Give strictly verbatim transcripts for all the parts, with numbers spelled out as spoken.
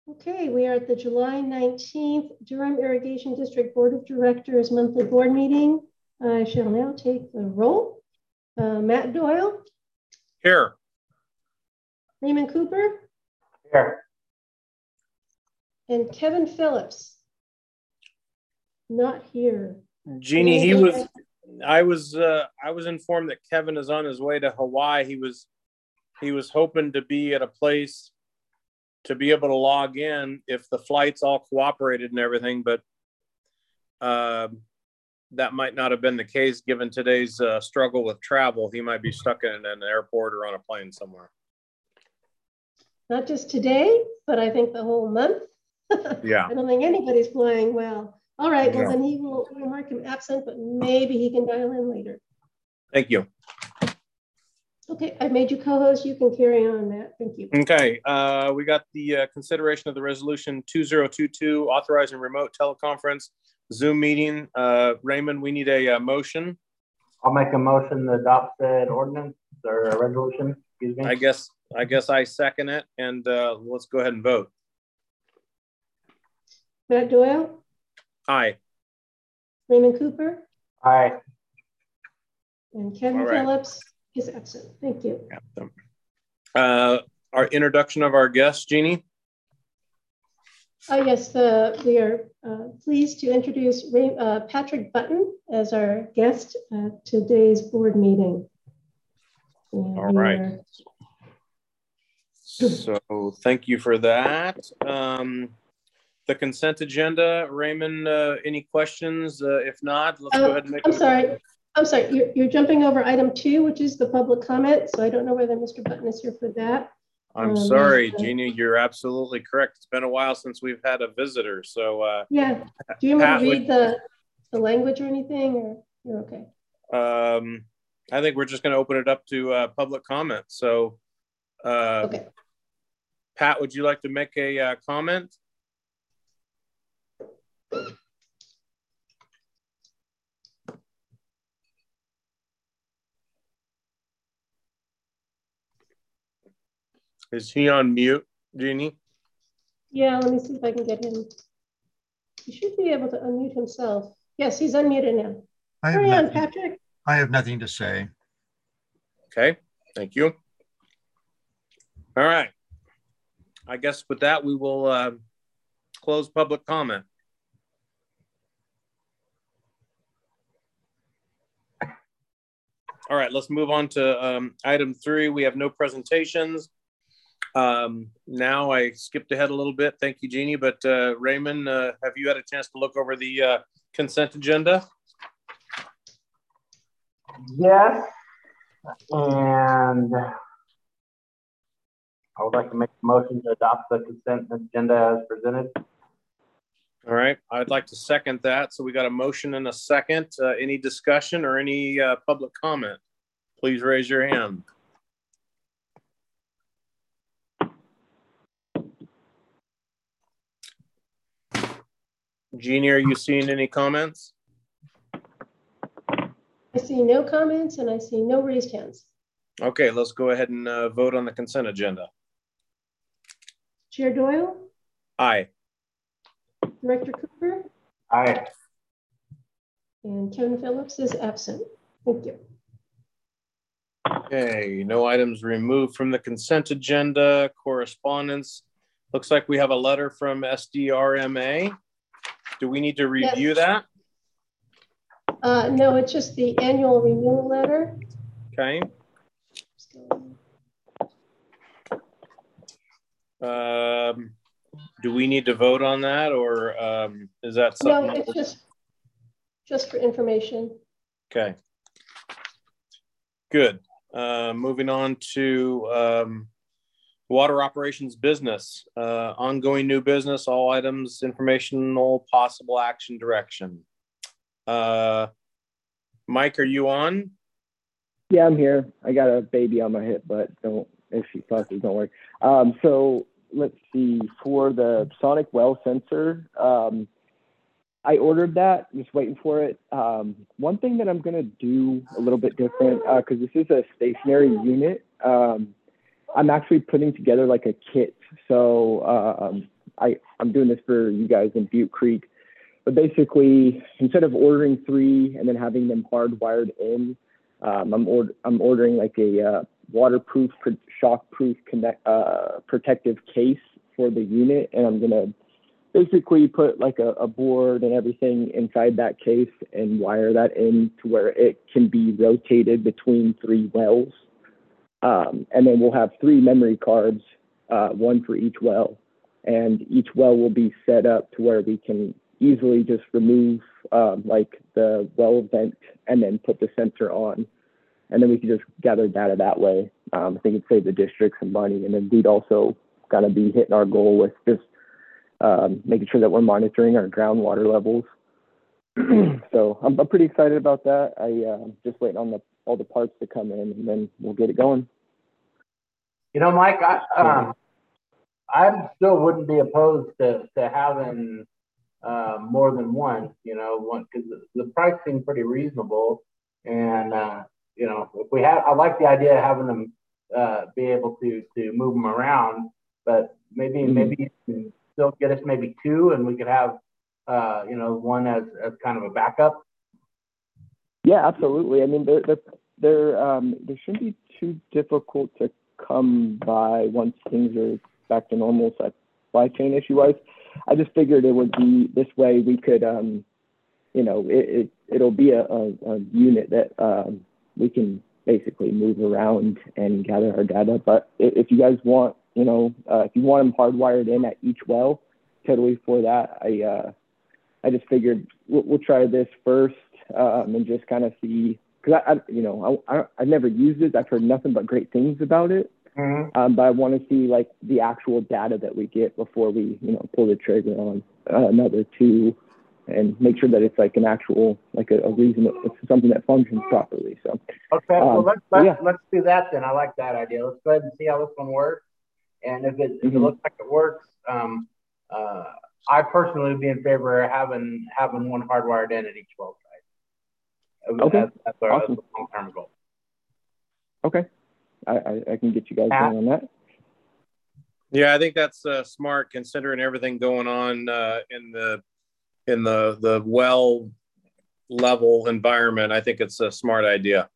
Okay, we are at the July nineteenth Durham Irrigation District Board of Directors monthly board meeting. I shall now take the roll. Uh, Matt Doyle. Here. Raymond Cooper. Here. And Kevin Phillips. Not here. Jeannie, he was, I was, uh, I was informed that Kevin is on his way to Hawaii. He was, he was hoping to be at a place to be able to log in if the flights all cooperated and everything, but uh, that might not have been the case given today's uh, struggle with travel. He might be stuck in an airport or on a plane somewhere. Not just today, but I think the whole month. Yeah. I don't think anybody's flying well. All right, well No. then he will we'll mark him absent, but maybe he can dial in later. Thank you. Okay, I've made you co-host. You can carry on, Matt. Thank you. Okay, uh, we got the uh, consideration of the resolution two zero two two authorizing remote teleconference Zoom meeting. Uh, Raymond, we need a, uh motion. I'll make a motion to adopt said ordinance or a resolution. Excuse me. I guess I guess I second it, and uh, let's go ahead and vote. Matt Doyle. Aye. Raymond Cooper. Aye. And Kevin All right. Phillips is absent. Thank you. Uh, our introduction of our guest, Jeannie. Oh, yes, the, we are uh, pleased to introduce Ray, uh, Patrick Button as our guest at today's board meeting. And All right. So thank you for that. Um, the consent agenda, Raymond, uh, any questions? Uh, if not, let's uh, go ahead and make I'm a sorry. I'm sorry, you're, you're jumping over item two, which is the public comment. So I don't know whether Mister Button is here for that. I'm um, sorry, uh, Jeannie, you're absolutely correct. It's been a while since we've had a visitor. So uh, yeah, do you want Pat, me to read the, the language or anything, or you're okay? Um, I think we're just going to open it up to uh, public comment. So uh, Okay. Pat, would you like to make a uh, comment? Is he on mute, Jeannie? Yeah, let me see if I can get him. He should be able to unmute himself. Yes, he's unmuted now. I have Carry on, nothing, Patrick. I have nothing to say. Okay, thank you. All right. I guess with that, we will uh, close public comment. All right, let's move on to um, item three. We have no presentations. Um, now I skipped ahead a little bit. Thank you, Jeannie. But uh, Raymond, uh, have you had a chance to look over the uh, consent agenda? Yes. And I would like to make a motion to adopt the consent agenda as presented. All right, I'd like to second that. So we got a motion and a second. Uh, any discussion or any uh, public comment? Please raise your hand. Jeannie, are you seeing any comments? I see no comments and I see no raised hands. Okay, let's go ahead and uh, vote on the consent agenda. Chair Doyle. Aye. Director Cooper. Aye. And Kevin Phillips is absent. Thank you. Okay, no items removed from the consent agenda. Correspondence. Looks like we have a letter from S D R M A. Do we need to review Yes. that? Uh, no, it's just the annual renewal letter. Okay. Um, do we need to vote on that, or um, is that something? No, it's just just for information. Okay. Good. Uh, moving on to um, water operations business, uh, ongoing new business, all items, informational, possible action, direction. Uh, Mike, are you on? Yeah, I'm here. I got a baby on my hip, but don't, if she fusses, don't worry. Um, so let's see, for the sonic well sensor, um, I ordered that, just waiting for it. Um, one thing that I'm gonna do a little bit different, uh, cause this is a stationary unit. Um, I'm actually putting together like a kit. So um, I, I'm doing this for you guys in Butte Creek. But basically, instead of ordering three and then having them hardwired in, um, I'm, or, I'm ordering like a uh, waterproof, shockproof connect, uh, protective case for the unit. And I'm going to basically put like a, a board and everything inside that case and wire that in to where it can be rotated between three wells. Um, and then we'll have three memory cards, uh, one for each well. And each well will be set up to where we can easily just remove um, like the well vent and then put the sensor on. And then we can just gather data that way. Um, I think it'd save the district some money. And then we'd also kind of be hitting our goal with just um, making sure that we're monitoring our groundwater levels. So I'm, I'm pretty excited about that. I uh, just waiting on the, all the parts to come in, and then we'll get it going. You know, Mike, I, um, I still wouldn't be opposed to, to having uh, more than one, you know, one, because the, the price seemed pretty reasonable. And, uh, you know, if we have, I like the idea of having them uh, be able to, to move them around, but maybe, mm-hmm. maybe you can still get us maybe two, and we could have, uh, you know, one as, as kind of a backup. Yeah, absolutely. I mean, they're, they're, they're um, they shouldn't be too difficult to come by once things are back to normal supply chain issue wise. I just figured it would be this way we could, um, you know, it, it, it'll be a, a, a unit that um, we can basically move around and gather our data. But if you guys want, you know, uh, if you want them hardwired in at each well, totally for that. I, uh, I just figured we'll, we'll try this first um, and just kind of see, because I, I, you know, I, I, I've never used it. I've heard nothing but great things about it. Mm-hmm. Um, but I want to see like the actual data that we get before we, you know, pull the trigger on uh, another two, and make sure that it's like an actual, like a, a reason, it's something that functions properly. So okay, um, well let's let's, yeah. let's do that then. I like that idea. Let's go ahead and see how this one works. And if it, if mm-hmm. it looks like it works, um, uh, I personally would be in favor of having having one hardwired in at each well site. Okay, that's, that's our awesome. long-term goal. Okay, I, I, I can get you guys going on that. Yeah, I think that's uh, smart considering everything going on uh, in the in the the well level environment. I think it's a smart idea.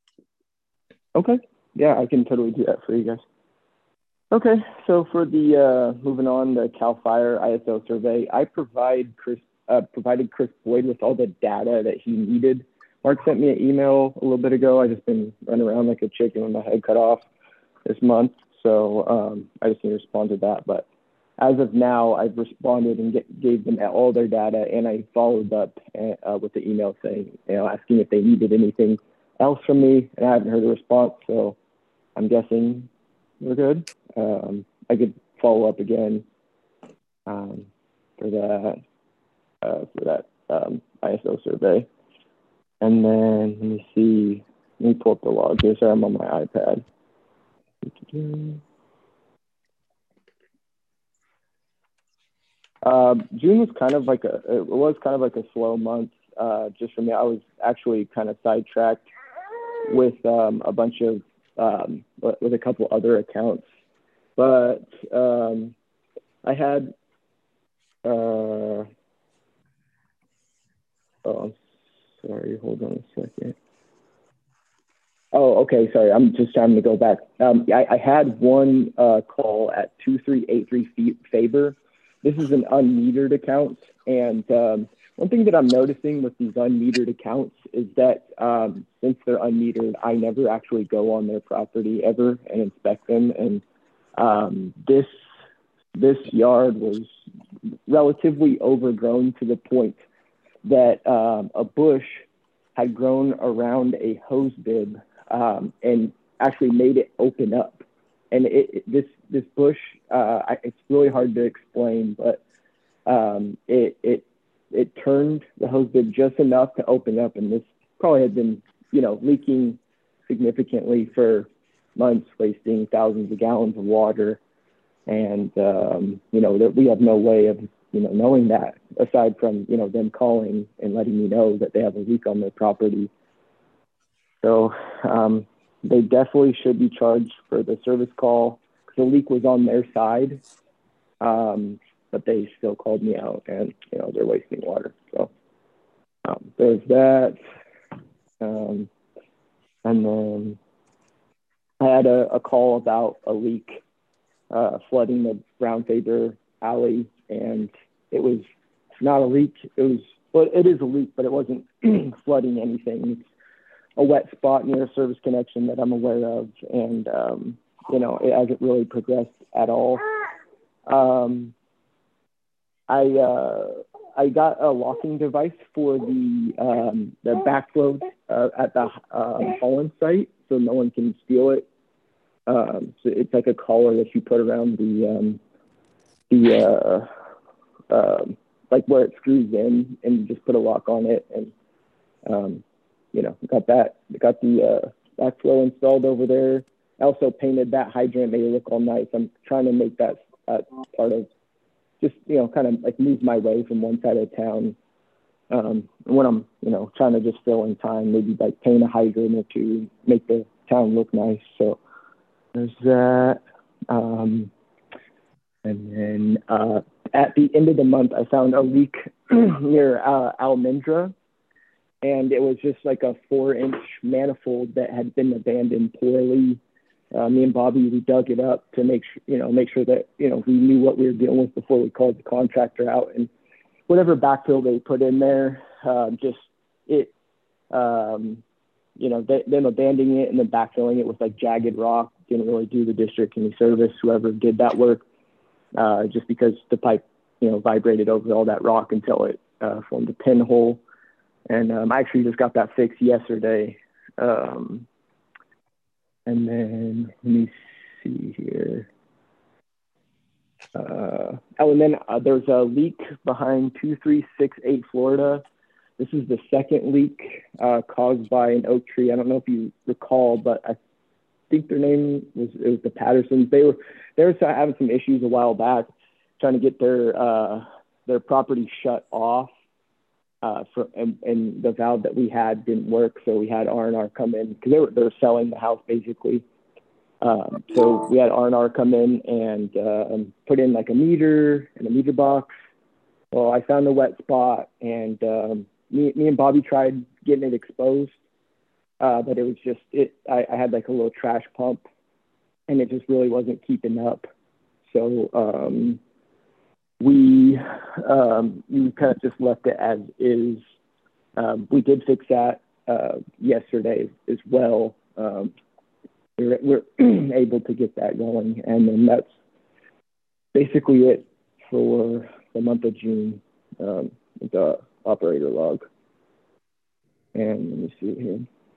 Okay, yeah, I can totally do that for you guys. Okay, so for the uh, moving on, the CAL FIRE I S O survey, I provide Chris uh, provided Chris Boyd with all the data that he needed. Mark sent me an email a little bit ago. I just been running around like a chicken with my head cut off this month, so um, I just need to respond to that. But as of now, I've responded and get, gave them all their data, and I followed up uh, with the email saying, you know, asking if they needed anything else from me, and I haven't heard a response, so I'm guessing we're good. Um, I could follow up again um, for that uh, for that um, I S O survey. And then let me see, let me pull up the log here. Sorry, I'm on my iPad. Uh, June was kind of like a, it was kind of like a slow month uh, just for me. I was actually kind of sidetracked with um, a bunch of, um, with a couple other accounts. But um, I had, uh, oh, I'm sorry, hold on a second. Oh, okay, sorry, I'm just trying to go back. Um, I, I had one uh, call at two three eight three Faber. This is an unmetered account, and um, one thing that I'm noticing with these unmetered accounts is that um, since they're unmetered, I never actually go on their property ever and inspect them, and Um, this this yard was relatively overgrown to the point that um, a bush had grown around a hose bib um, and actually made it open up. And it, it, this this bush, uh, I, it's really hard to explain, but um, it it it turned the hose bib just enough to open up, and this probably had been, you know, leaking significantly for months, wasting thousands of gallons of water. And, um, you know, that we have no way of, you know, knowing that aside from, you know, them calling and letting me know that they have a leak on their property. So um, they definitely should be charged for the service call because the leak was on their side. Um, but they still called me out, and you know they're wasting water. So um, there's that, um, and then I had a, a call about a leak uh, flooding the Brown Faber alley, and it was not a leak. It was, well, it is a leak, but it wasn't flooding anything. It's a wet spot near a service connection that I'm aware of, and um, you know, it hasn't really progressed at all. Um, I uh, I got a locking device for the um, the backflow uh, at the uh, Holland site, so no one can steal it. Um, so it's like a collar that you put around the um, the uh, uh, like where it screws in, and you just put a lock on it, and um, you know, got that, got the uh, backflow installed over there. I also painted that hydrant, made it look all nice. I'm trying to make that uh, part of just, you know, kind of like move my way from one side of town. Um, when I'm, you know, trying to just fill in time, maybe like paint a hydrant or two, make the town look nice. So there's that. Um, and then uh, at the end of the month, I found a leak near uh, Almendra. And it was just like a four inch manifold that had been abandoned poorly. Uh, me and Bobby, we dug it up to make sure, you know, make sure that, you know, we knew what we were dealing with before we called the contractor out. And whatever backfill they put in there, uh, just it, um, you know, they, them abandoning it and then backfilling it with like jagged rock didn't really do the district any service, whoever did that work, uh, just because the pipe, you know, vibrated over all that rock until it uh, formed a pinhole. And um, I actually just got that fixed yesterday. Um, and then let me see here. Uh, oh, and then uh, there's a leak behind two three six eight Florida. This is the second leak uh, caused by an oak tree. I don't know if you recall, but I think their name was, it was the Pattersons. They were, they were having some issues a while back trying to get their, uh, their property shut off. Uh, for, and, and the valve that we had didn't work, so we had R and R come in because they were they were selling the house basically. Um, so we had R and R come in and uh, put in like a meter and a meter box. Well, I found the wet spot, and um, me me and Bobby tried getting it exposed, uh, but it was just it. I, I had like a little trash pump, and it just really wasn't keeping up. So. Um, We um, we kind of just left it as is. Um, we did fix that uh, yesterday as well. Um, we we're, we're able to get that going, and then that's basically it for the month of June. Um, the operator log. And let me see here.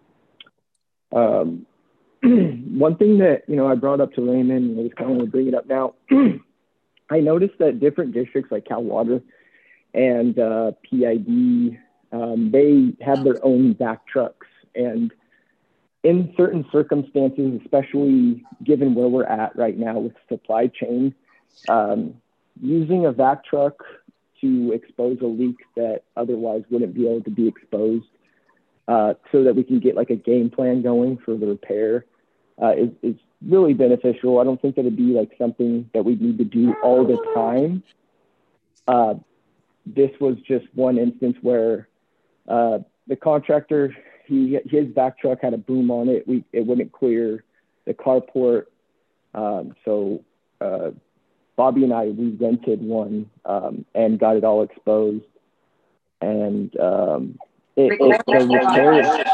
Um, one thing that you know I brought up to Raymond, and I just kind of want to bring it up now. I noticed that different districts like Cal Water and uh, P I D, um, they have their own vac trucks. And in certain circumstances, especially given where we're at right now with supply chain, um, using a vac truck to expose a leak that otherwise wouldn't be able to be exposed uh, so that we can get like a game plan going for the repair uh, is, is really beneficial. I don't think that it'd be like something that we need to do all the time. Uh, this was just one instance where uh, the contractor, he his back truck had a boom on it. We it wouldn't clear the carport. Um, so uh, Bobby and I, we rented one um, and got it all exposed. And um, it, it, the repair,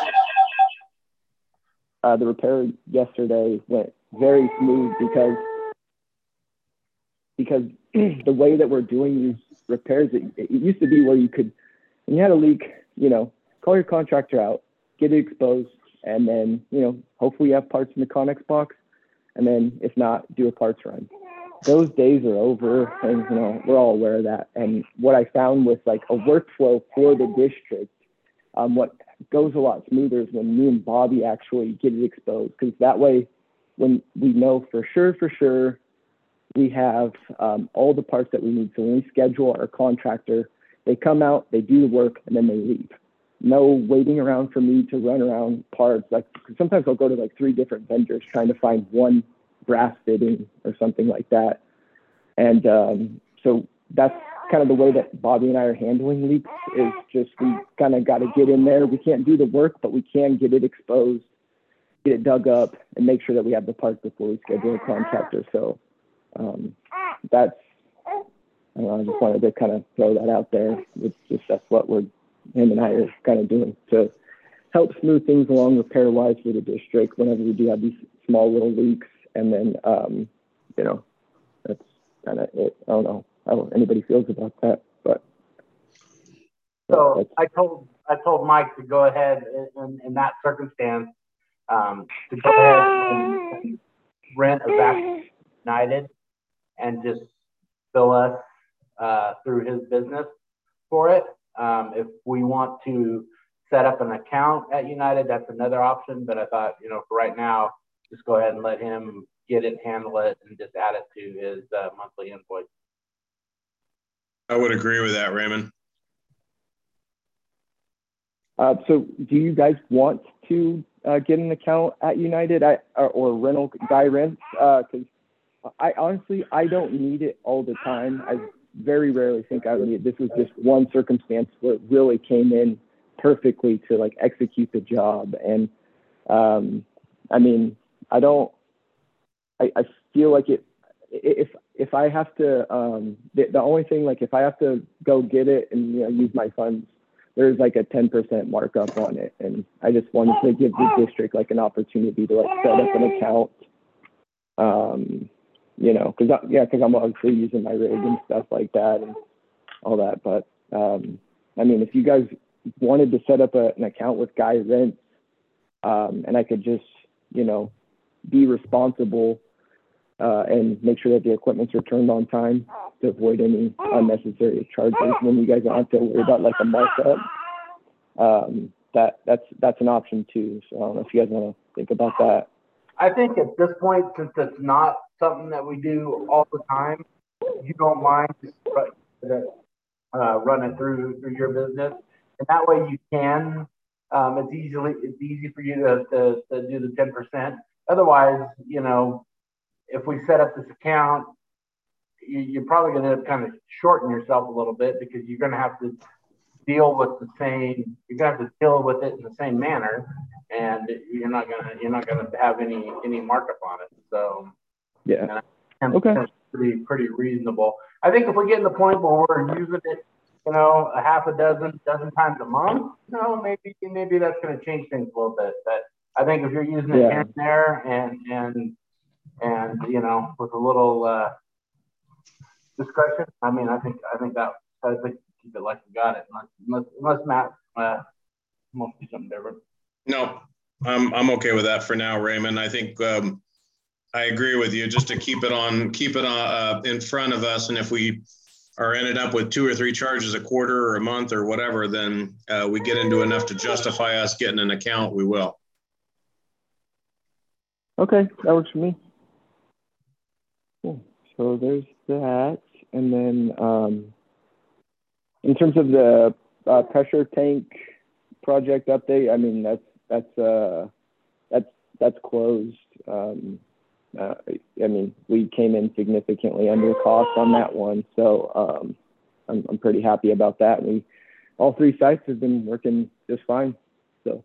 uh, the repair yesterday went very smooth because because the way that we're doing these repairs, it, it used to be where you could, when you had a leak, you know, call your contractor out, get it exposed, and then, you know, hopefully you have parts in the Connex box, and then if not, do a parts run. Those days are over, and, you know, we're all aware of that. And what I found with like a workflow for the district, um, what goes a lot smoother is when me and Bobby actually get it exposed, because that way, when we know for sure, for sure, we have um, all the parts that we need. So when we schedule our contractor, they come out, they do the work, and then they leave. No waiting around for me to run around parts. Like sometimes I'll go to like three different vendors trying to find one brass fitting or something like that. And um, so that's kind of the way that Bobby and I are handling leaks, is just we kind of got to get in there. We can't do the work, but we can get it exposed, get it dug up, and make sure that we have the parts before we schedule a contractor. So um, that's, I, don't know, I just wanted to kind of throw that out there. It's just, that's what we're, him and I are kind of doing to help smooth things along repair-wise for the district whenever we do have these small little leaks. And then, um, you know, that's kind of it. I don't know how anybody feels about that, but. So I told, I told Mike to go ahead in, in that circumstance, um, to go ahead and, and rent a Vac United and just bill us uh, through his business for it. Um, if we want to set up an account at United, that's another option. But I thought, you know, for right now, just go ahead and let him get it, handle it, and just add it to his uh, monthly invoice. I would agree with that, Raymond. Uh, so do you guys want to uh, get an account at United I, or, or rental guy rents? Because uh, I honestly, I don't need it all the time. I very rarely think I would need it. This was just one circumstance where it really came in perfectly to like execute the job. And um, I mean, I don't, I, I feel like it, if, if I have to, um, the, the only thing, like if I have to go get it and, you know, use my funds, there's like a ten percent markup on it. And I just wanted to give the district like an opportunity to like set up an account, um, you know, cause I, yeah, cause I'm obviously using my rig and stuff like that and all that. But um, I mean, if you guys wanted to set up a, an account with Guy Rents, um, and I could just, you know, be responsible uh, and make sure that the equipment's returned on time to avoid any unnecessary charges, when you guys don't have to worry about like a markup. Um, that that's that's an option too. So I don't know if you guys want to think about that. I think at this point, since it's not something that we do all the time, you don't mind just uh, running through through your business, and that way you can. Um, it's easily it's easy for you to to, to do the ten percent. Otherwise, you know, if we set up this account, you, you're probably going to kind of shorten yourself a little bit, because you're going to have to deal with the same. You're going to have to deal with it in the same manner, and you're not going to you're not going to have any any markup on it. So yeah, and okay, that's pretty pretty reasonable. I think if we get in the point where we're using it, you know, a half a dozen dozen times a month, you know, maybe maybe that's going to change things a little bit. But I think if you're using it yeah. here and there, and and and you know, with a little uh, discretion, I mean, I think I think that I think keep it like we got it, unless unless, unless Matt uh, wants to do something different. No, I'm I'm okay with that for now, Raymond. I think um, I agree with you. Just to keep it on, keep it on, uh, in front of us, and if we are ended up with two or three charges a quarter or a month or whatever, then uh, we get into enough to justify us getting an account, we will. Okay, that works for me. Cool. So there's that. And then um, in terms of the uh, pressure tank project update, I mean, that's, that's, uh, that's, that's closed. Um, uh, I mean, we came in significantly under cost on that one. So um, I'm, I'm pretty happy about that. We, all three sites have been working just fine. So,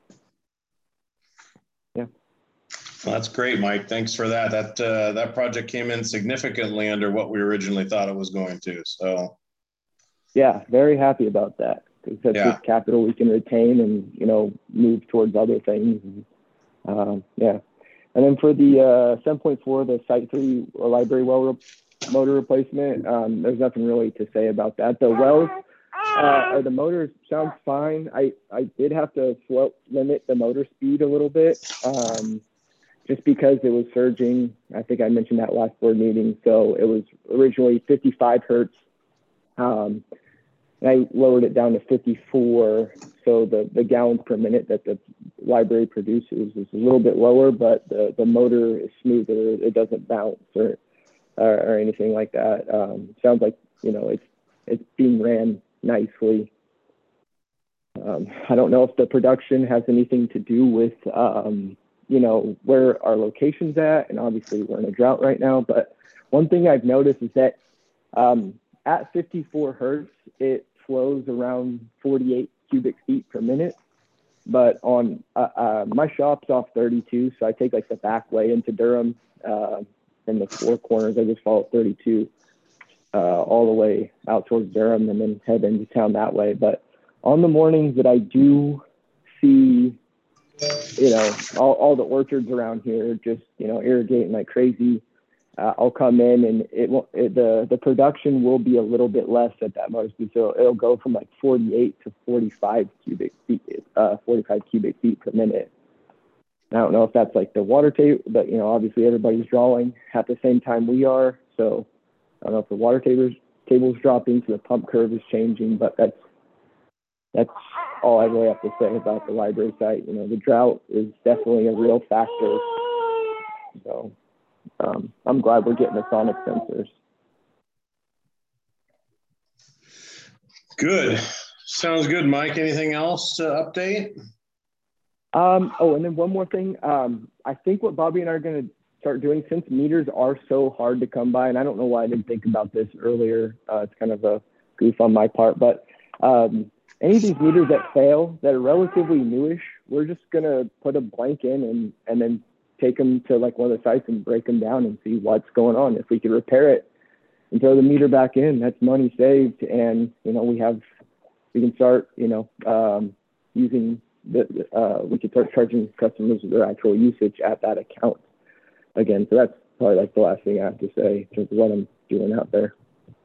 yeah. Well, that's great, Mike. Thanks for that. That uh, that project came in significantly under what we originally thought it was going to. So, yeah, very happy about that, because that's yeah. just capital we can retain and, you know, move towards other things. And, um, yeah. And then for the uh, seven point four, the Site three library well re- motor replacement, um, there's nothing really to say about that. The wells, uh, or the motor sounds fine. I, I did have to slow, limit the motor speed a little bit, um, just because it was surging. I think I mentioned that last board meeting. So it was originally fifty-five hertz. Um, and I lowered it down to fifty-four. So the, the gallons per minute that the library produces is a little bit lower, but the, the motor is smoother. It doesn't bounce or, or, or anything like that. Um, sounds like, you know, it's, it's being ran nicely. Um, I don't know if the production has anything to do with, um, you know, where our location's at. And obviously we're in a drought right now. But one thing I've noticed is that um, at fifty-four hertz, it flows around forty-eight cubic feet per minute. But on uh, uh, my shop's off thirty-two, so I take like the back way into Durham uh, from the four corners. I just follow thirty-two uh, all the way out towards Durham and then head into town that way. But on the mornings that I do see, you know, all, all the orchards around here just, you know, irrigating like crazy, Uh, I'll come in and it will it, the the production will be a little bit less at that motor speed, so it'll go from like forty-eight to forty-five cubic feet, uh, forty-five cubic feet per minute. I don't know if that's like the water table, but you know, obviously everybody's drawing at the same time we are, so I don't know if the water table's table's dropping, so the pump curve is changing, but that's that's all I really have to say about the library site. You know, the drought is definitely a real factor, so. Um, I'm glad we're getting the sonic sensors. Good. Sounds good, Mike. Anything else to update? Um, oh, and then one more thing. Um, I think what Bobby and I are going to start doing, since meters are so hard to come by, and I don't know why I didn't think about this earlier. Uh, it's kind of a goof on my part, but um, any of these meters that fail that are relatively newish, we're just going to put a blank in and, and then take them to like one of the sites and break them down and see what's going on. If we could repair it and throw the meter back in, that's money saved. And, you know, we have, we can start, you know, um, using the, uh, we could start charging customers their actual usage at that account again. So that's probably like the last thing I have to say in terms of what I'm doing out there.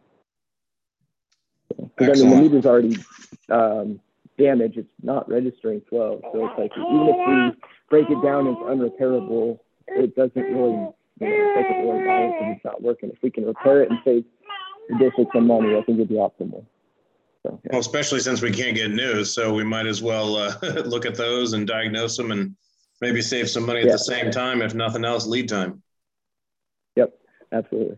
So, I mean, the meter's already um, damaged. It's not registering flow. So it's like, even if we break it down as unrepairable, it doesn't really, you know, it doesn't really matter because it's not working. If we can repair it and save the district some money, I think it'd be optimal. So, yeah. Well, especially since we can't get news, so we might as well uh, look at those and diagnose them and maybe save some money at yeah. the same time, if nothing else, lead time. Yep, absolutely.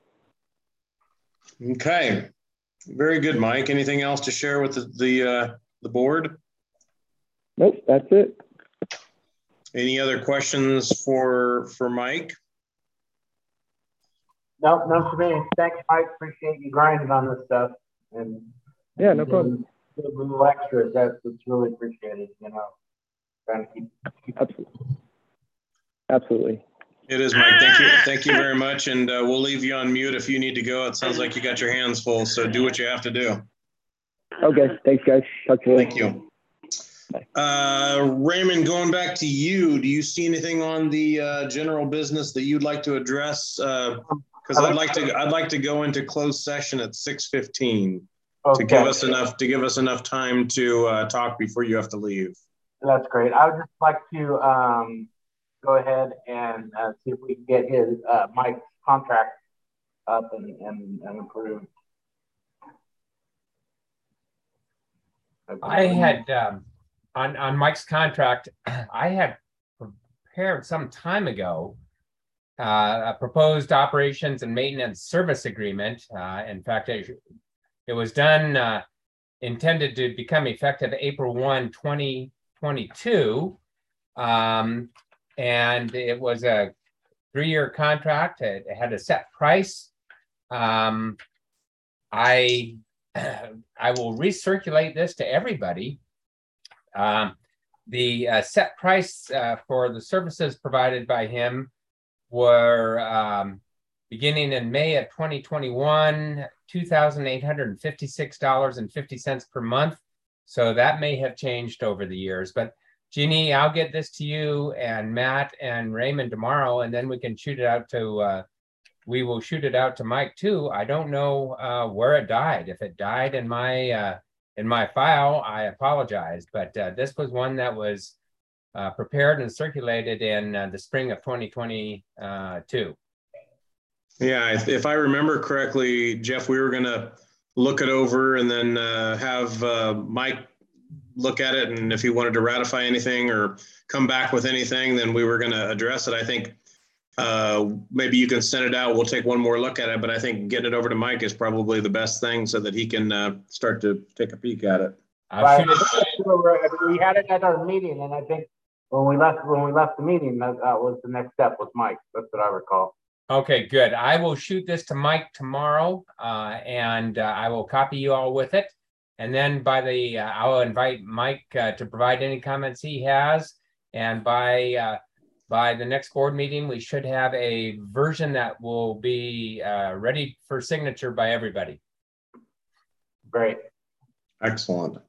Okay, very good, Mike. Anything else to share with the the, uh, the board? Nope, that's it. Any other questions for for Mike? No, no for me. Thanks, Mike. Appreciate you grinding on this stuff. And yeah, no problem. The little extras, that's, that's really appreciated, you know. Trying to keep, keep Absolutely. Absolutely. It is, Mike. Thank you. Thank you very much. And uh, we'll leave you on mute if you need to go. It sounds like you got your hands full, so do what you have to do. Okay. Thanks, guys. Talk to you later. Thank you. Uh, Raymond, going back to you, do you see anything on the uh, general business that you'd like to address? Because uh, I'd like to, I'd like to go into closed session at six fifteen okay. to give us enough to give us enough time to uh, talk before you have to leave. That's great. I would just like to um, go ahead and uh, see if we can get his uh, Mike's contract up and, and, and approved. Okay. I had. Um... On, on Mike's contract, I had prepared some time ago uh, a proposed operations and maintenance service agreement. Uh, in fact, it, it was done, uh, intended to become effective April first, twenty twenty-two. Um, and it was a three-year contract. It, it had a set price. Um, I, I will recirculate this to everybody. Um, the uh, set price uh, for the services provided by him were um, beginning in May of twenty twenty-one, two thousand eight hundred fifty-six dollars and fifty cents per month. So that may have changed over the years. But Jeannie, I'll get this to you and Matt and Raymond tomorrow, and then we can shoot it out to, uh, we will shoot it out to Mike too. I don't know uh, where it died. If it died in my uh, in my file, I apologize, but uh, this was one that was uh, prepared and circulated in uh, the spring of twenty twenty-two. Yeah, if, if I remember correctly, Jeff, we were gonna look it over and then uh, have uh, Mike look at it, and if he wanted to ratify anything or come back with anything, then we were gonna address it. I think uh, maybe you can send it out. We'll take one more look at it, but I think getting it over to Mike is probably the best thing so that he can uh, start to take a peek at it. Right. We had it at our meeting, and I think when we left when we left the meeting, that, that was the next step was Mike. That's what I recall. Okay, good. I will shoot this to Mike tomorrow, uh, and uh, I will copy you all with it. And then by the, uh, I'll invite Mike uh, to provide any comments he has. And by uh, by the next board meeting, we should have a version that will be uh, ready for signature by everybody. Great. Excellent.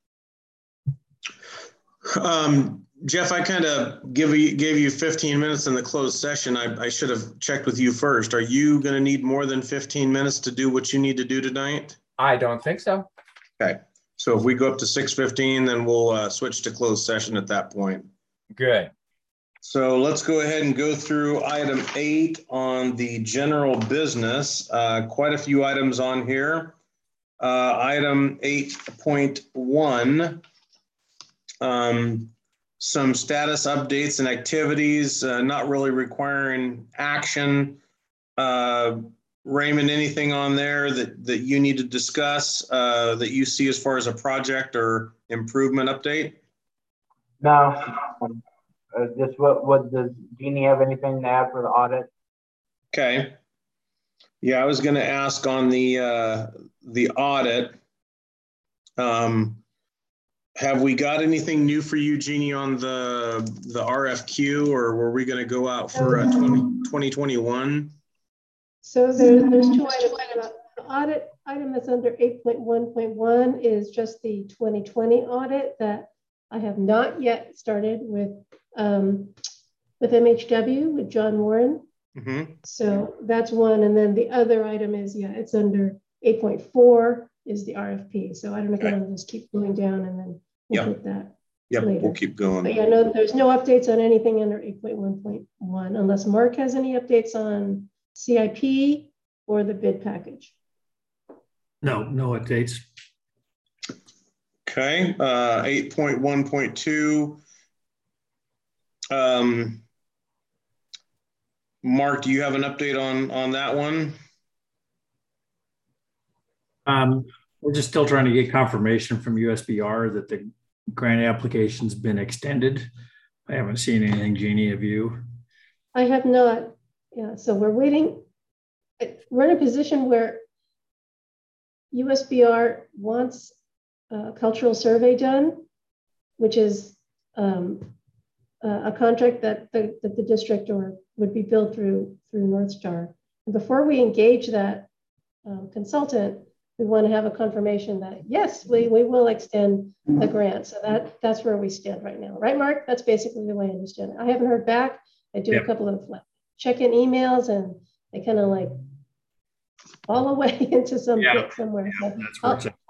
Um, Jeff, I kind of give you, gave you fifteen minutes in the closed session. I, I should have checked with you first. Are you going to need more than fifteen minutes to do what you need to do tonight? I don't think so. Okay. So if we go up to six fifteen, then we'll uh, switch to closed session at that point. Good. So let's go ahead and go through item eight on the general business. Uh, quite a few items on here. Uh, item eight point one. Um, some status updates and activities, uh, not really requiring action. Uh, Raymond, anything on there that, that you need to discuss uh, that you see as far as a project or improvement update? No, um, uh, just what, what does Jeannie have anything to add for the audit? Okay. Yeah, I was going to ask on the, uh, the audit. Um, Have we got anything new for you, Jeannie, on the the R F Q, or were we going to go out for uh, twenty twenty-one? So there, there's two items. The audit item that's under eight point one point one is just the twenty twenty audit that I have not yet started with um, with M H W, with John Warren. Mm-hmm. So that's one. And then the other item is, yeah, it's under eight point four is the R F P. So I don't know if okay. you want to just keep going down and then we'll yep. hit that Yep, later. We'll keep going. But yeah, no, there's no updates on anything under eight point one point one unless Mark has any updates on C I P or the bid package. No, no updates. Okay, uh, eight point one point two. Um, Mark, do you have an update on, on that one? Um, we're just still trying to get confirmation from U S B R that the grant application's been extended. I haven't seen anything, Jeannie, have you? I have not. Yeah, so we're waiting. We're in a position where U S B R wants a cultural survey done, which is um, a contract that the, that the district or would be billed through through North Star. And before we engage that um, consultant, we want to have a confirmation that yes, we, we will extend the grant. So that that's where we stand right now, right, Mark? That's basically the way I understand it. I haven't heard back. I do yep. a couple of like, check-in emails, and they kind of like fall away into some yeah. pit somewhere. Yeah, so that's where it's at.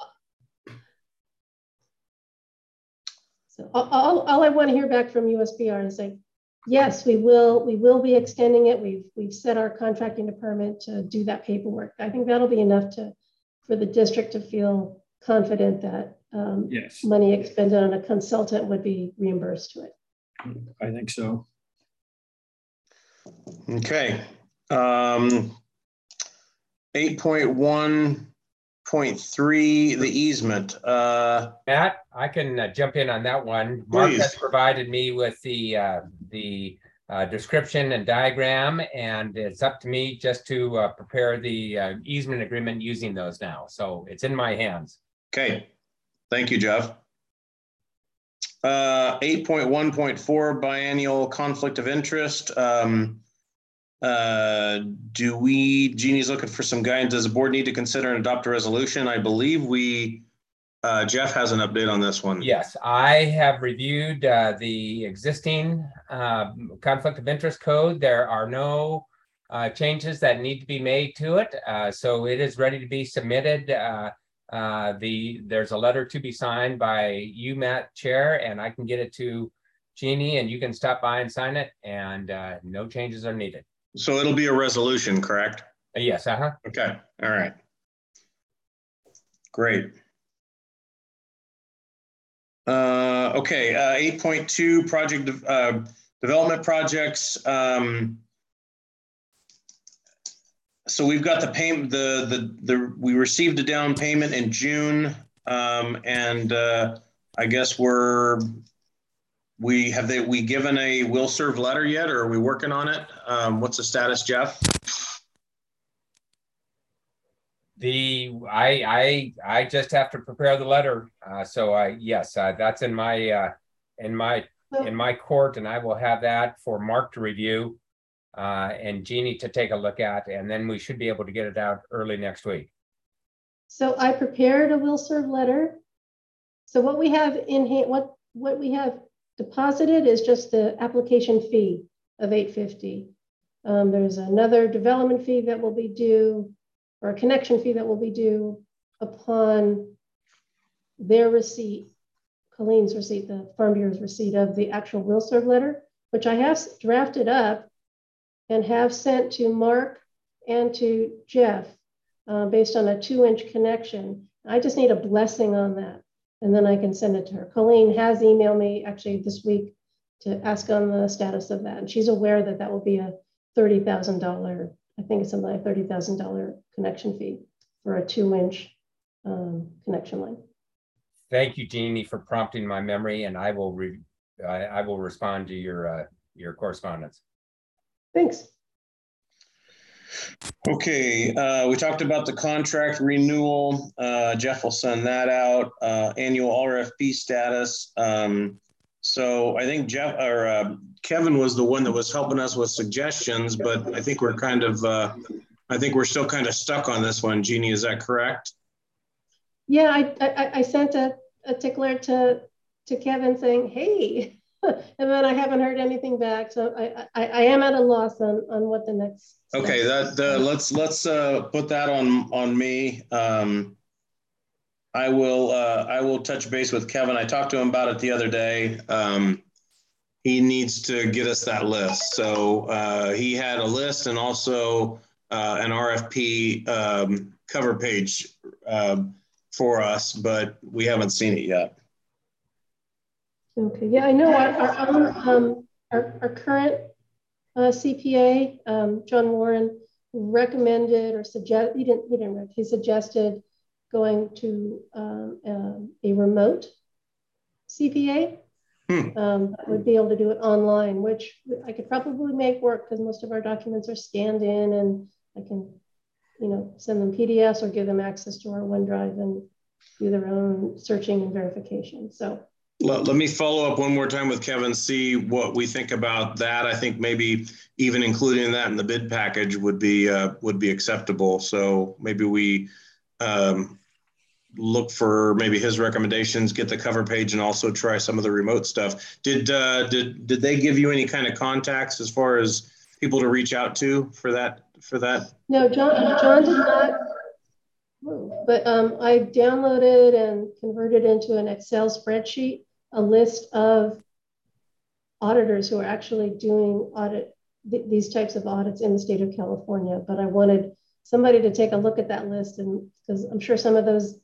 So all, all I want to hear back from U S B R is like, yes, we will we will be extending it. We've we've set our contracting department to do that paperwork. I think that'll be enough to for the district to feel confident that um, yes. money expended on a consultant would be reimbursed to it. I think so. Okay. Um, eight point one point three, the easement. Uh, Matt, I can uh, jump in on that one. Mark please. has provided me with the uh, the uh, description and diagram, and it's up to me just to uh, prepare the uh, easement agreement using those now. So it's in my hands. Okay. Thank you, Jeff. Uh, eight point one point four, biennial conflict of interest. Um, uh, do we, Jeannie's looking for some guidance. Does the board need to consider and adopt a resolution? I believe we, uh, Jeff has an update on this one. Yes, I have reviewed uh, the existing uh, conflict of interest code. There are no uh, changes that need to be made to it. Uh, so it is ready to be submitted. Uh, uh, the There's a letter to be signed by you, Matt, Chair, and I can get it to Jeannie, and you can stop by and sign it, and uh, no changes are needed. So it'll be a resolution, correct? Uh, yes, uh-huh. Okay, all right. Great. Uh, okay, uh, eight point two, project de uh, development projects. Um, so we've got the payment, the, the, the, we received a down payment in June, um, and uh, I guess we're, we have they, we given a will serve letter yet, or are we working on it? Um, what's the status, Jeff? The I I I just have to prepare the letter. Uh, so I yes, uh, that's in my uh, in my in my court, and I will have that for Mark to review uh, and Jeannie to take a look at, and then we should be able to get it out early next week. So I prepared a will serve letter. So what we have in hand, what what we have deposited is just the application fee of eight fifty. Um, there's another development fee that will be due, or a connection fee that will be due upon their receipt, Colleen's receipt, the Farm Bureau's receipt of the actual will serve letter, which I have drafted up and have sent to Mark and to Jeff uh, based on a two inch connection. I just need a blessing on that, and then I can send it to her. Colleen has emailed me actually this week to ask on the status of that. And she's aware that that will be a thirty thousand dollars, I think it's something like thirty thousand dollars connection fee for a two inch um, connection line. Thank you, Jeannie, for prompting my memory, and I will re I, I will respond to your uh, your correspondence. Thanks. Okay, uh, we talked about the contract renewal. Uh, Jeff will send that out. Uh, annual R F P status. Um, so I think Jeff or uh, Kevin was the one that was helping us with suggestions, but I think we're kind of uh, I think we're still kind of stuck on this one. Jeannie, is that correct? Yeah, I I, I sent a, a tickler to to Kevin saying, hey, and then I haven't heard anything back. So I I, I am at a loss on on what the next. Okay, that uh, let's let's uh, put that on on me. Um, I will uh, I will touch base with Kevin. I talked to him about it the other day. Um, he needs to get us that list. So uh, he had a list and also uh, an R F P um, cover page uh, for us, but we haven't seen it yet. Okay, yeah, I know our our own, um, our, our current uh, C P A, um, John Warren, recommended or suggest he didn't he didn't he suggested going to um, uh, a remote C P A. Hmm. Um, would be able to do it online, which I could probably make work because most of our documents are scanned in, and I can, you know, send them P D Fs or give them access to our OneDrive and do their own searching and verification. So. Let, let me follow up one more time with Kevin, see what we think about that. I think maybe even including that in the bid package would be uh, would be acceptable. So maybe we um, look for maybe his recommendations, get the cover page, and also try some of the remote stuff. Did uh, did did they give you any kind of contacts as far as people to reach out to for that for that? No, John John did not. But um, I downloaded and converted into an Excel spreadsheet a list of auditors who are actually doing audit th these types of audits in the state of California. But I wanted somebody to take a look at that list, and because I'm sure some of those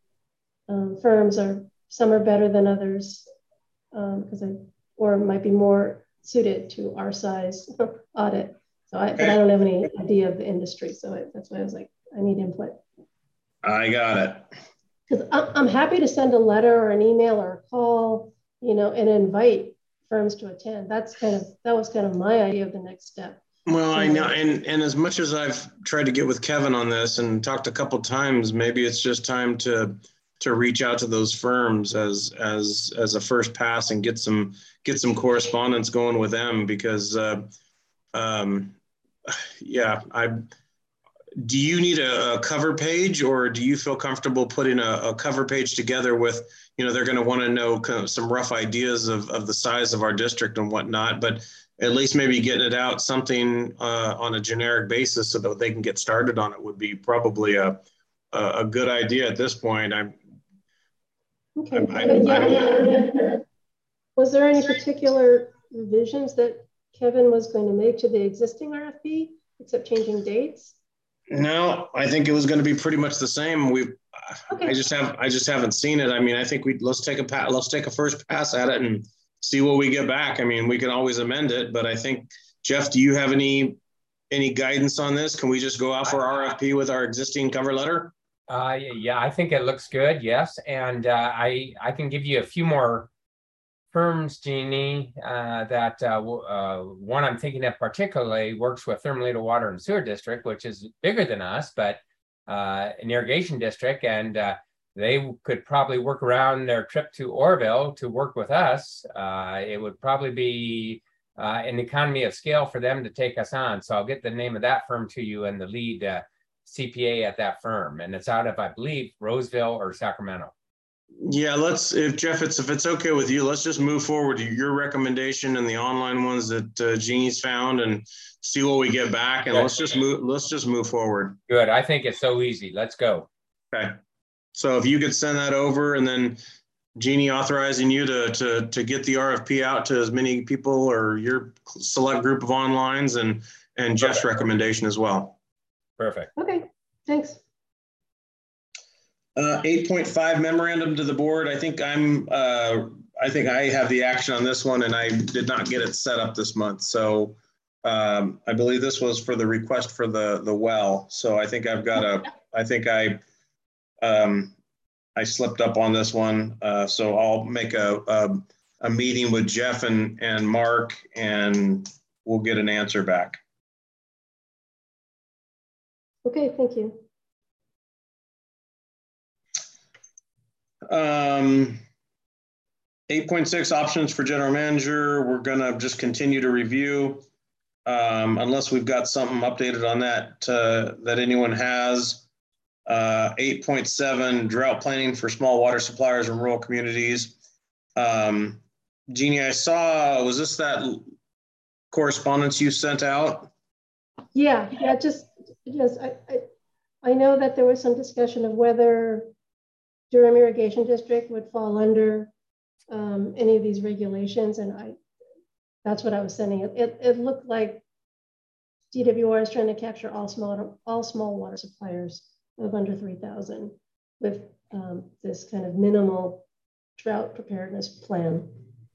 um, firms are some are better than others, because um, I or might be more suited to our size audit. So I, but I don't have any idea of the industry, so I, that's why I was like, I need input. I got it. Because I'm happy to send a letter or an email or a call, you know, and invite firms to attend. That's kind of, that was kind of my idea of the next step. Well, so, I know, and, and as much as I've tried to get with Kevin on this and talked a couple of times, maybe it's just time to to reach out to those firms as as as a first pass and get some get some correspondence going with them, because uh, um, yeah, I. Do you need a, a cover page, or do you feel comfortable putting a, a cover page together with, you know, they're going to want to know kind of some rough ideas of, of the size of our district and whatnot, but at least maybe getting it out something uh, on a generic basis so that they can get started on it would be probably a, a, a good idea at this point. I'm, okay. I'm, I'm, yeah. I'm, Was there any particular revisions that Kevin was going to make to the existing R F P, except changing dates? No, I think it was going to be pretty much the same. We, okay. I just have, I just haven't seen it. I mean, I think we let's take a pat, let's take a first pass at it and see what we get back. I mean, we can always amend it, but I think, Jeff, do you have any any guidance on this? Can we just go out for R F P with our existing cover letter? Uh, yeah, I think it looks good. Yes, and uh, I I can give you a few more firms, Jeannie, uh, that uh, uh, one I'm thinking of particularly works with Thermalito Water and Sewer District, which is bigger than us, but uh, an irrigation district, and uh, they could probably work around their trip to Oroville to work with us. Uh, it would probably be uh, an economy of scale for them to take us on. So I'll get the name of that firm to you and the lead uh, C P A at that firm. And it's out of, I believe, Roseville or Sacramento. Yeah, let's, if Jeff, it's, if it's okay with you, let's just move forward to your recommendation and the online ones that uh, Jeannie's found and see what we get back. And let's just move, let's just move forward. Good. I think it's so easy. Let's go. Okay. So if you could send that over, and then Jeannie authorizing you to, to, to get the R F P out to as many people or your select group of onlines, and, and Jeff's Perfect. recommendation as well. Perfect. Okay, thanks. Uh, eight point five memorandum to the board. I think I'm, uh, I think I have the action on this one, and I did not get it set up this month. So um, I believe this was for the request for the, the well. So I think I've got a, I think I, um, I slipped up on this one. Uh, so I'll make a, a, a meeting with Jeff and, and Mark, and we'll get an answer back. Okay, thank you. Um, eight point six options for general manager. We're gonna just continue to review um, unless we've got something updated on that uh, that anyone has. Uh, eight point seven drought planning for small water suppliers in rural communities. Um, Jeannie, I saw, was this that correspondence you sent out? Yeah, yeah, just, just I, I, I know that there was some discussion of whether Durham Irrigation District would fall under um, any of these regulations, and I that's what I was sending. It, it, it looked like D W R is trying to capture all small all small water suppliers of under three thousand with um, this kind of minimal drought preparedness plan.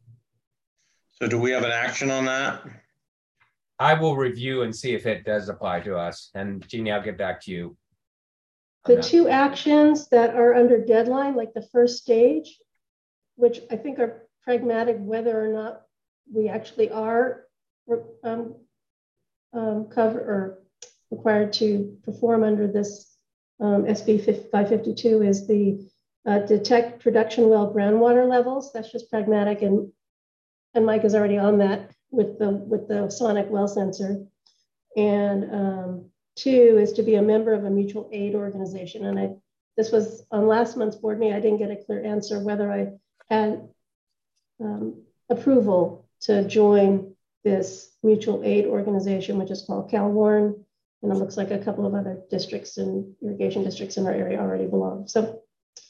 So do we have an action on that? I will review and see if it does apply to us. And Jeannie, I'll get back to you. The two actions that are under deadline, like the first stage, which I think are pragmatic, whether or not we actually are um, um, cover or required to perform under this um, S B five fifty-two, is the uh, detect production well groundwater levels. That's just pragmatic, and and Mike is already on that with the with the sonic well sensor. And um, two is to be a member of a mutual aid organization. And I, this was on last month's board meeting. I didn't get a clear answer whether I had um, approval to join this mutual aid organization, which is called CalWarn. And it looks like a couple of other districts and irrigation districts in our area already belong. So,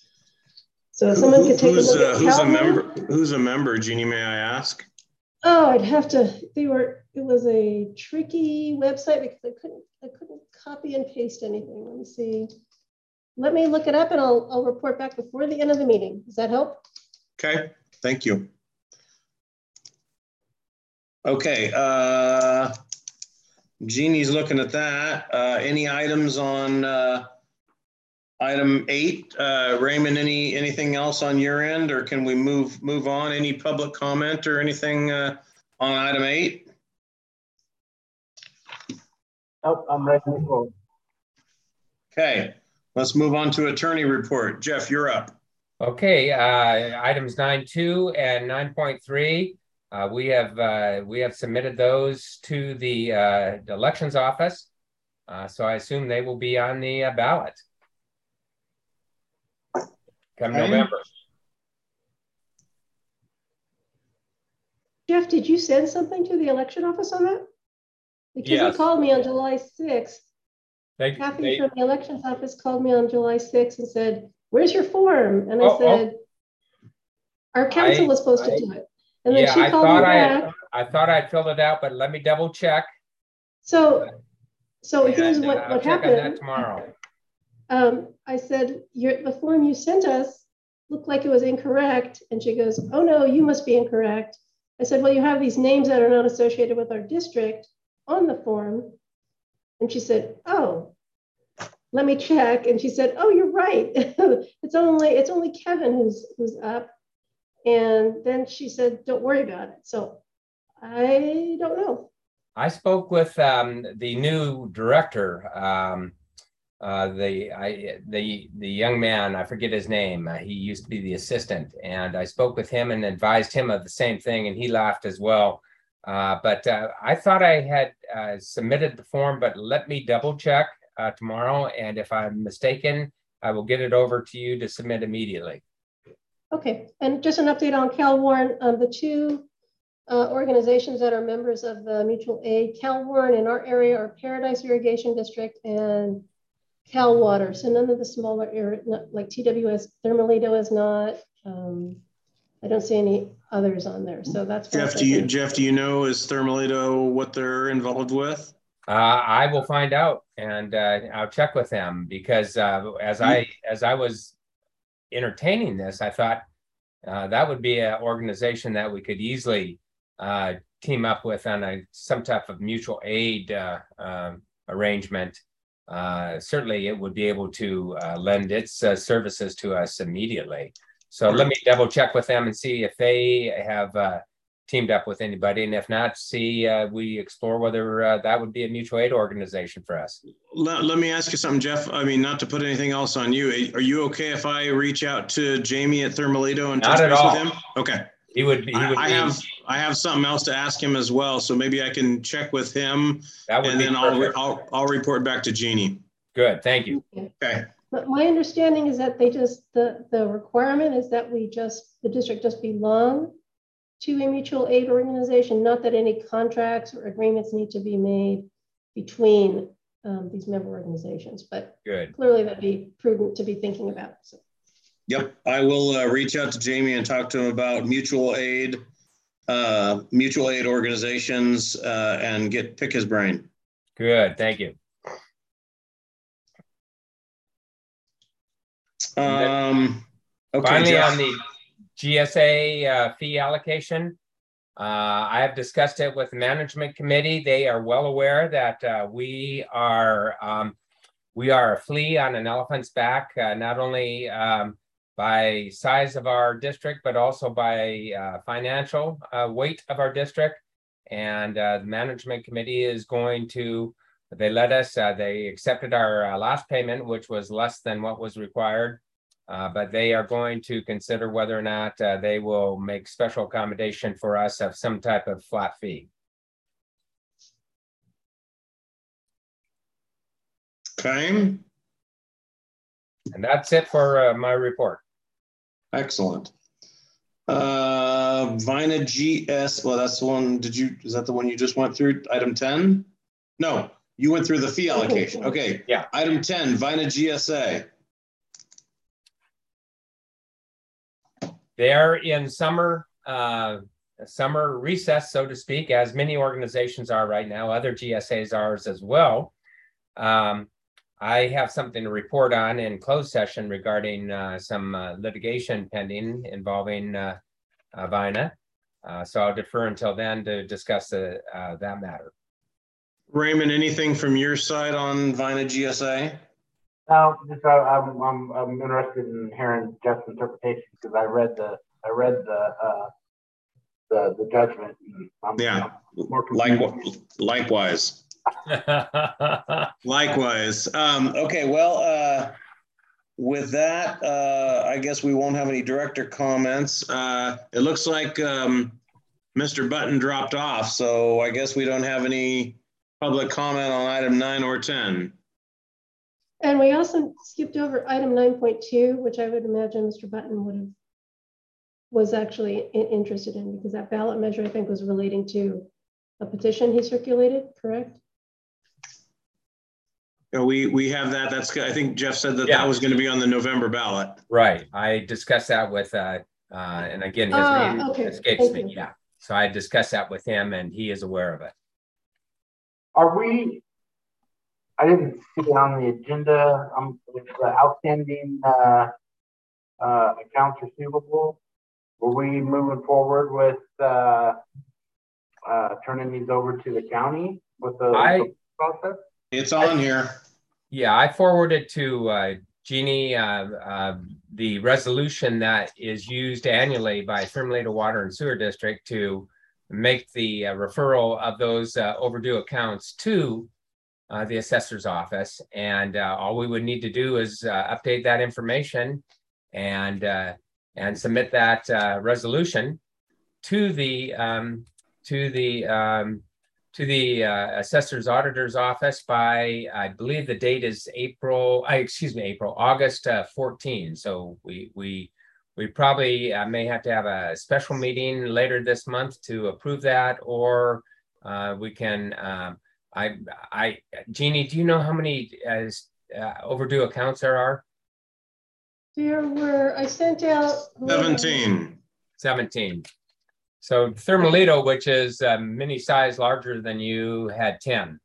so if someone could take who's, a look uh, at who's CalWarn. a member? Who's a member, Jeannie? May I ask? Oh, I'd have to. They were. It was a tricky website because I couldn't. I couldn't copy and paste anything. Let me see. Let me look it up, and I'll I'll report back before the end of the meeting. Does that help? Okay. Thank you. Okay. Uh, Jeannie's looking at that. Uh, any items on uh, item eight? Uh, Raymond, any anything else on your end, or can we move move on? Any public comment or anything uh, on item eight? Oh, I'm ready to go. Okay, let's move on to attorney report. Jeff, you're up. Okay, uh, items nine point two and nine point three. Uh, we have uh, we have submitted those to the uh, elections office, uh, so I assume they will be on the uh, ballot come Okay. November. Jeff, did you send something to the election office on that? Because Yes. they called me on July sixth. They, Kathy they, from the elections office called me on July sixth and said, "Where's your form?" And I Oh, said, oh. "Our council I- was supposed I- to do it." And then yeah, she I called thought me I back. had, I thought I'd filled it out, but let me double check. So, so here's And, what, uh, I'll what check on that happened. tomorrow. Um, I said, your, the form you sent us looked like it was incorrect. And she goes, "Oh no, you must be incorrect." I said, "Well, you have these names that are not associated with our district on the form." And she said, "Oh, let me check." And she said, "Oh, you're right. it's only it's only Kevin who's who's up." And then she said, "Don't worry about it." So I don't know. I spoke with um, the new director, um, uh, the I the the young man, I forget his name. Uh, he used to be the assistant, and I spoke with him and advised him of the same thing, and he laughed as well. Uh, but uh, I thought I had uh, submitted the form, but let me double check uh, tomorrow, and if I'm mistaken, I will get it over to you to submit immediately. Okay, and just an update on Cal Warren. Um, the two uh, organizations that are members of the mutual aid, Cal Warren in our area are Paradise Irrigation District and Cal Water. So none of the smaller area, like T W S, Thermalito is not. Um, I don't see any others on there. So that's Jeff. Do you Jeff? Do you know is Thermalito what they're involved with? Uh, I will find out, and uh, I'll check with them, because uh, as I as I was entertaining this, I thought uh, that would be an organization that we could easily uh, team up with on a some type of mutual aid uh, uh, arrangement. Uh, certainly, it would be able to uh, lend its uh, services to us immediately. So let me double check with them and see if they have uh, teamed up with anybody, and if not, see uh, we explore whether uh, that would be a mutual aid organization for us. Let, let me ask you something, Jeff. I mean, not to put anything else on you. Are you okay if I reach out to Jamie at Thermalito and touch base with him? Okay. He would be. He would I, I be, have I have something else to ask him as well, so maybe I can check with him, that would and be then I'll, re, I'll I'll report back to Jeannie. Good, thank you. Okay. But my understanding is that they just the the requirement is that we just the district just belong to a mutual aid organization, not that any contracts or agreements need to be made between um, these member organizations, but good. Clearly that'd be prudent to be thinking about. So. Yep, I will uh, reach out to Jamie and talk to him about mutual aid, uh, mutual aid organizations, uh, and get pick his brain. Good, thank you. Um, okay, finally, Jeff. on the G S A uh, fee allocation, uh, I have discussed it with the management committee. They are well aware that uh, we are um, we are a flea on an elephant's back, uh, not only um, by size of our district, but also by uh, financial uh, weight of our district. And uh, the management committee is going to, they let us, uh, they accepted our uh, last payment, which was less than what was required. Uh, but they are going to consider whether or not uh, they will make special accommodation for us of some type of flat fee. Okay. And that's it for uh, my report. Excellent. Uh, Vina G S, well, that's the one, did you, is that the one you just went through, item ten? No, you went through the fee allocation. Okay. Yeah. Item ten, Vina G S A. They're in summer uh, summer recess, so to speak, as many organizations are right now. Other G S As are as well. Um, I have something to report on in closed session regarding uh, some uh, litigation pending involving uh, uh, Vina. Uh, so I'll defer until then to discuss the, uh, that matter. Raymond, anything from your side on Vina G S A? No, just uh, I'm I'm I'm interested in hearing Jeff's interpretation, because I read the I read the uh, the the judgment. And I'm, yeah, I'm more likewise. Likewise. likewise. Um, okay, well, uh, with that, uh, I guess we won't have any director comments. Uh, it looks like um, Mister Button dropped off, so I guess we don't have any public comment on item nine or ten. And we also skipped over item nine point two, which I would imagine Mister Button would have was actually interested in, because that ballot measure, I think, was relating to a petition he circulated, correct? Yeah, we we have that. That's I think Jeff said that yeah. that was going to be on the November ballot. Right. I discussed that with, uh, uh, and again, his ah, name okay. escapes Thank me. You. Yeah. So I discussed that with him, and he is aware of it. Are we? I didn't see it on the agenda. Um, the outstanding uh, uh, accounts receivable. Were we moving forward with uh, uh, turning these over to the county with the, I, the process? It's on I, here. Yeah, I forwarded to uh, Jeannie uh, uh, the resolution that is used annually by Thermalito Water and Sewer District to make the uh, referral of those uh, overdue accounts to uh, the assessor's office. And uh, all we would need to do is uh, update that information and uh, and submit that uh, resolution to the um, to the um, to the uh, assessor's auditor's office by, I believe the date is April, uh, excuse me, April, August uh, fourteenth. So we we we probably uh, may have to have a special meeting later this month to approve that, or uh, we can. Um, I I Jeannie, do you know how many uh, uh, overdue accounts there are? There were, I sent out seventeen. seventeen. So Thermalito, which is a mini size larger than you, had ten.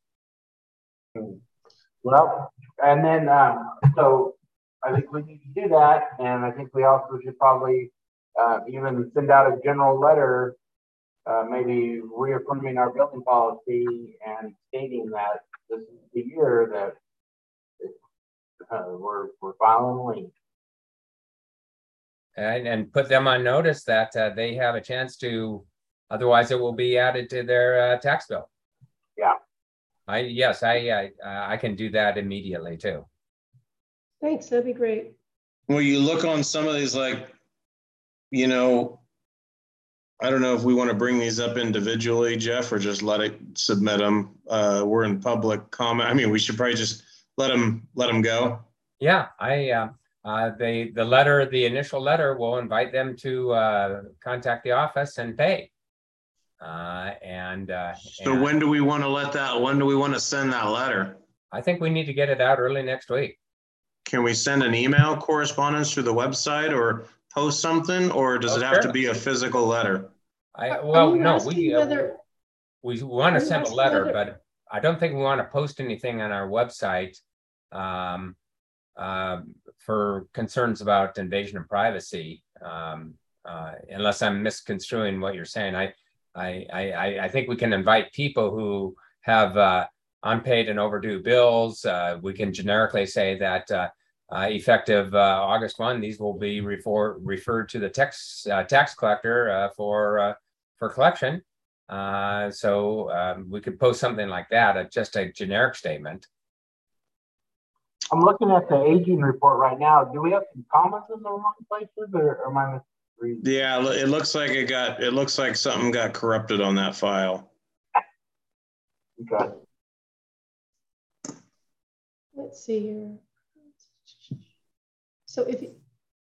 Well, and then, um, so I think we need to do that. And I think we also should probably uh, even send out a general letter, uh, maybe reaffirming our billing policy and stating that this is the year that uh, we're, we're filing lien. And, and put them on notice that uh, they have a chance to, otherwise it will be added to their uh, tax bill. Yeah. I yes, I I, uh, I can do that immediately too. Thanks, that'd be great. Well, you look on some of these, like, you know, I don't know if we want to bring these up individually, Jeff, or just let it submit them. Uh, we're in public comment. I mean, we should probably just let them let them go. Yeah, I. Uh, Uh, they, the letter, the initial letter will invite them to uh, contact the office and pay. Uh, and uh, so and when do we want to let that, when do we want to send that letter? I think we need to get it out early next week. Can we send an email correspondence through the website or post something, or does Oh, it have sure. to be a physical letter? I, well, no, we, uh, whether, we want to send a letter, whether, but I don't think we want to post anything on our website. Um, Um, for concerns about invasion of privacy, um, uh, unless I'm misconstruing what you're saying. I, I, I, I think we can invite people who have uh, unpaid and overdue bills. Uh, we can generically say that uh, uh, effective uh, August first, these will be refer referred to the tax uh, tax collector uh, for uh, for collection. Uh, so um, we could post something like that, uh, just a generic statement. I'm looking at the aging report right now. Do we have some comments in the wrong places, or, or am I misreading? Yeah, it looks like it got, it looks like something got corrupted on that file. Okay. Let's see here. So if you,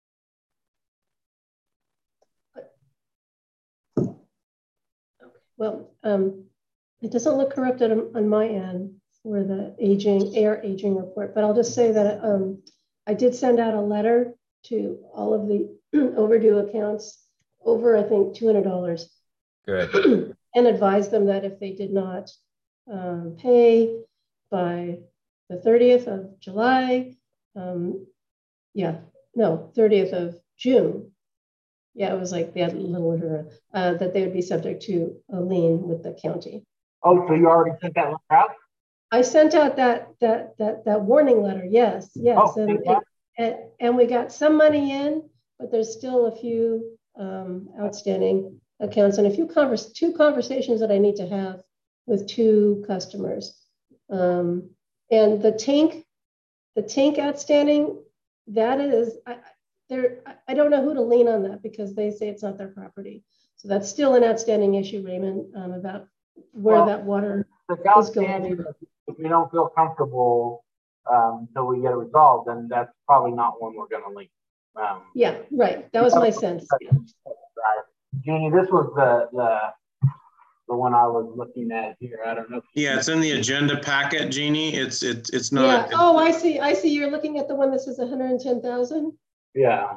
well, um, it doesn't look corrupted on, on my end for the aging, air aging report, but I'll just say that um, I did send out a letter to all of the overdue accounts over, I think, two hundred dollars. Good. And advised them that if they did not um, pay by the thirtieth of July, um, yeah, no, thirtieth of June. Yeah, it was like they had a little, uh, that they would be subject to a lien with the county. Oh, so you already sent that letter out? I sent out that that that that warning letter. Yes, yes, oh, and, yeah. and and we got some money in, but there's still a few um, outstanding accounts and a few convers two conversations that I need to have with two customers. Um, and the tank, the tank outstanding, that is, I, there. I don't know who to lean on that because they say it's not their property. So that's still an outstanding issue, Raymond, um, about where well, that water is going. If we don't feel comfortable um, until we get it resolved, then that's probably not one we're going to leave. Um, yeah, right. That was my sense. Yeah. Right. Jeannie, this was the, the the one I was looking at here. I don't know. If yeah, it's in the agenda packet, Jeannie. It's it's it's not. Yeah. It, oh, I see. I see. You're looking at the one that says one hundred ten thousand. Yeah.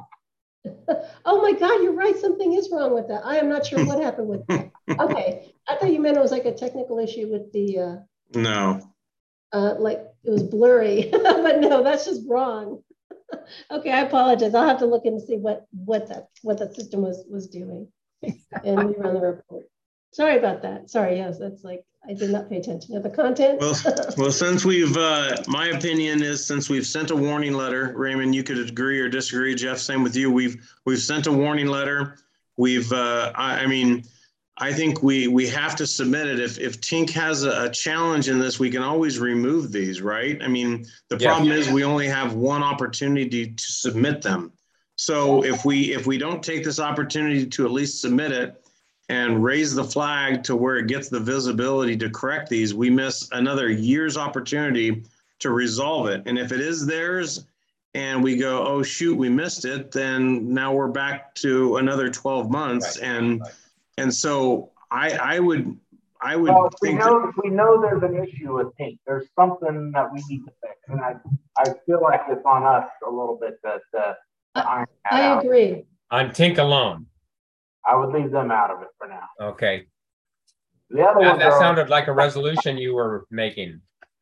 Oh my God, you're right. Something is wrong with that. I am not sure what happened with that. Okay, I thought you meant it was like a technical issue with the. Uh, no. Uh, like it was blurry, but no, that's just wrong. Okay, I apologize. I'll have to look and see what what that what the system was was doing and rerun the report. Sorry about that. Sorry, yes, that's like I did not pay attention to the content. Well, well, since we've, uh, my opinion is since we've sent a warning letter, Raymond, you could agree or disagree. Jeff, same with you. We've we've sent a warning letter. We've, uh, I, I mean, I think we we have to submit it. If if Tink has a, a challenge in this, we can always remove these, right? I mean, the Yes. problem is we only have one opportunity to submit them. So if we if we don't take this opportunity to at least submit it and raise the flag to where it gets the visibility to correct these, we miss another year's opportunity to resolve it. And if it is theirs and we go, oh shoot, we missed it, then now we're back to another twelve months. Right. And Right. And so I, I would, I would Well, we think know that, we know there's an issue with Tink. There's something that we need to fix, and I I feel like it's on us a little bit that uh, to iron that I out. agree. On Tink alone. I would leave them out of it for now. Okay. The other That, ones that are sounded like a resolution you were making.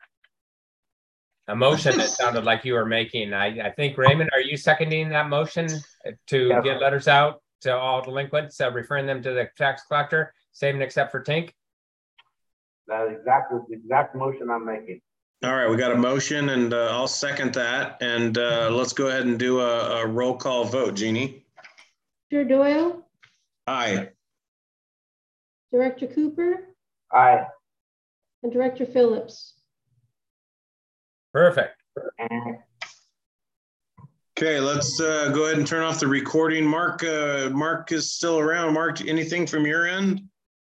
A motion that sounded like you were making. I, I think, Raymond, are you seconding that motion to Yes. get letters out to all delinquents, uh, referring them to the tax collector, save and except for Tink? that exactly the exact motion I'm making. all right, we got a motion and uh, I'll second that. And uh, let's go ahead and do a, a roll call vote, Jeannie. Director Doyle, Aye. Director Cooper, Aye. and Director Phillips. Perfect. And Okay, let's uh, go ahead and turn off the recording. Mark, uh, Mark is still around. Mark, anything from your end?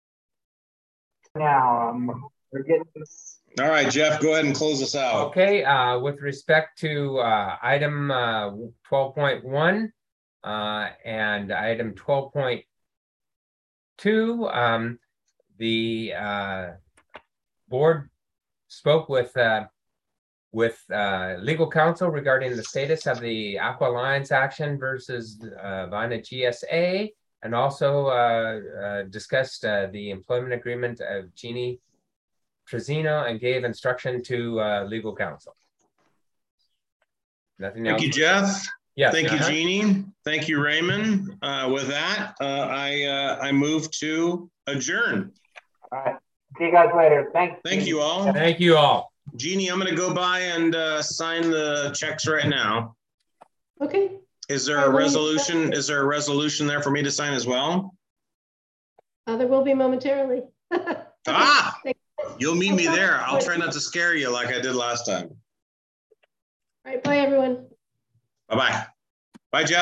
now um, we're getting. All right, Jeff, go ahead and close us out. Okay, uh, with respect to uh, item uh, twelve point one uh, and item twelve point two, um, the uh, board spoke with uh, with uh, legal counsel regarding the status of the Aqua Alliance action versus uh, Vina G S A, and also uh, uh, discussed uh, the employment agreement of Jeannie Trezino and gave instruction to uh, legal counsel. Nothing else. Thank you, Jeff. Yes. Thank you, uh-huh. Jeannie. Thank you, Raymond. Uh, with that, uh, I uh, I move to adjourn. All right. See you guys later. Thanks. Thank you all. Thank you all. Jeannie, I'm going to go by and uh, sign the checks right now. Okay. Is there a resolution? Is there a resolution there for me to sign as well? Uh, there will be momentarily. Ah, you'll meet me there. I'll try not to scare you like I did last time. All right. Bye, everyone. Bye-bye. Bye, Jeff.